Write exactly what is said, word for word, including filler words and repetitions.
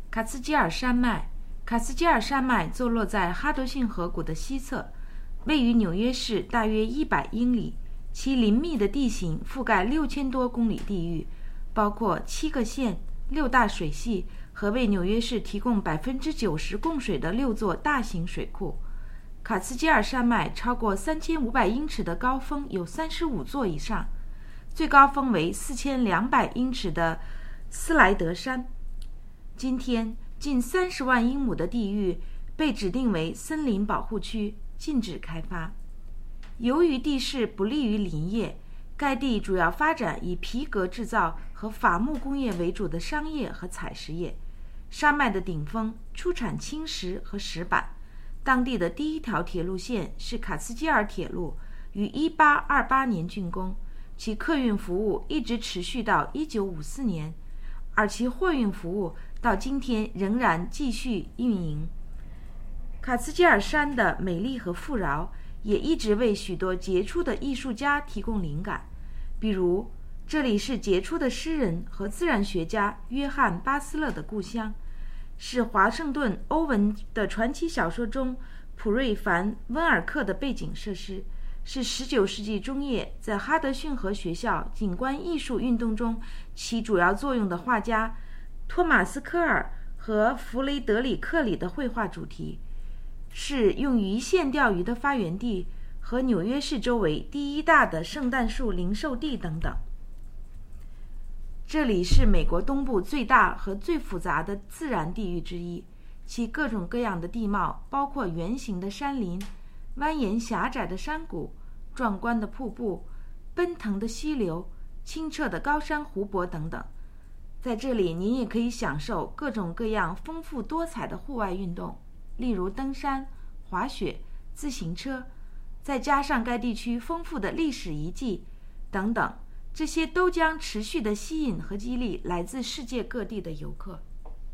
卡茨基尔山脉。卡茨基尔山脉坐落在哈德逊河谷的西侧，位于纽约市大约一百英里。其林密的地形覆盖六千多公里地域，包括七个县、六大水系和为纽约市提供百分之九十供水的六座大型水库。卡茨基尔山脉超过三千五百英尺的高峰有三十五座以上，最高峰为四千两百英尺的斯莱德山。今天，近三十万英亩的地域被指定为森林保护区，禁止开发。由于地势不利于林业，该地主要发展以皮革制造和伐木工业为主的商业和采石业。山脉的顶峰出产青石和石板。当地的第一条铁路线是卡茨基尔铁路，于一八二八年竣工，其客运服务一直持续到一九五四年，而其货运服务到今天仍然继续运营。卡茨基尔山的美丽和富饶也一直为许多杰出的艺术家提供灵感，比如这里是杰出的诗人和自然学家约翰·巴斯勒的故乡，是华盛顿·欧文的传奇小说中普瑞凡·温尔克的背景设施，是十九世纪中叶在哈德逊河学校景观艺术运动中起主要作用的画家托马斯·科尔和弗雷德里克里的绘画主题，是用鱼线钓鱼的发源地和纽约市周围第一大的圣诞树零售地等等。这里是美国东部最大和最复杂的自然地域之一，其各种各样的地貌包括圆形的山林、蜿蜒狭窄的山谷、壮观的瀑布、奔腾的溪流、清澈的高山湖泊等等。在这里，您也可以享受各种各样丰富多彩的户外运动，例如登山、滑雪、自行车，再加上该地区丰富的历史遗迹等等，这些都将持续地吸引和激励来自世界各地的游客。